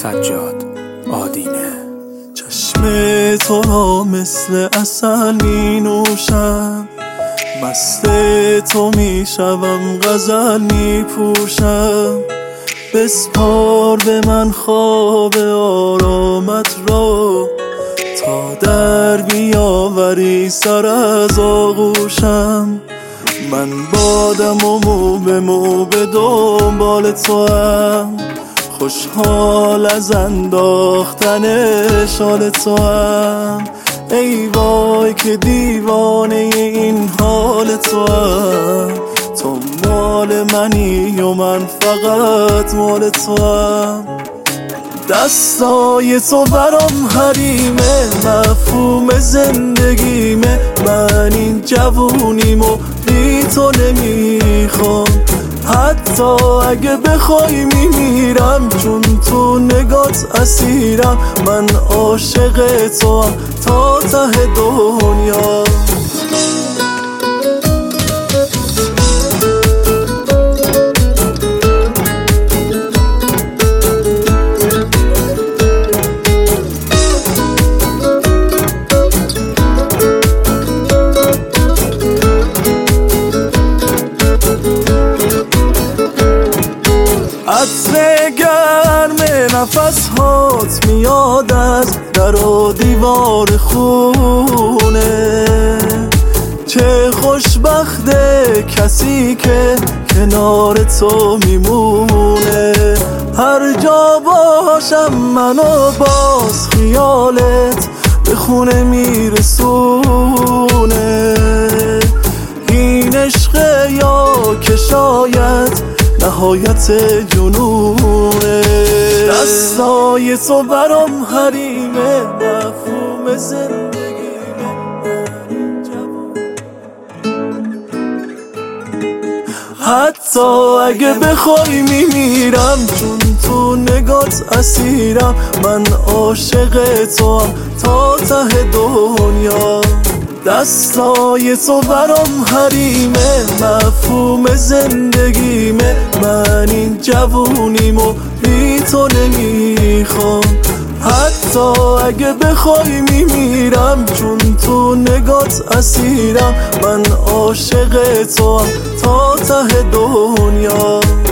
سجاد آدینه. چشم تو را مثل عسل می نوشم، مست تو می شوم غزل می پوشم. بسپار به من خواب آرامت را، تا در بیاوری سر از آغوشم. من بادم و مو به دنبال تو هم، خوشحال از انداختن شال تو هم. ای وای که دیوانه این حال تو هم، تو مال منی و من فقط مال تو هم. دستای تو برام حریمه، مفهوم زندگیمه. من این جوونیمو بی تو نمیخوام، حتی اگه بخوای میمیرم، چون تو نگات اسیرم. من عاشق تو هم تا ته دنیا. عطر گرم نفس هات میاد از در و دیوار خونه. چه خوشبخته کسی که کنار تو میمونه. هر جا باشم منو باز خیالت به خونه میرسونه. این عشق یا که شاید نهایت جنونه. دستای تو برام حریمه، مفهوم زندگیمه. حتی اگه بخوای میمیرم، چون تو نگات اسیرم. من عاشق تو هم تا ته دنیا. دستای تو برام حریمه، مفهوم زندگیمه. من این جوونیمو بی تو نمیخوام، حتی اگه بخوای میمیرم، چون تو نگات اسیرم. من عاشق تو هم تا ته دنیا.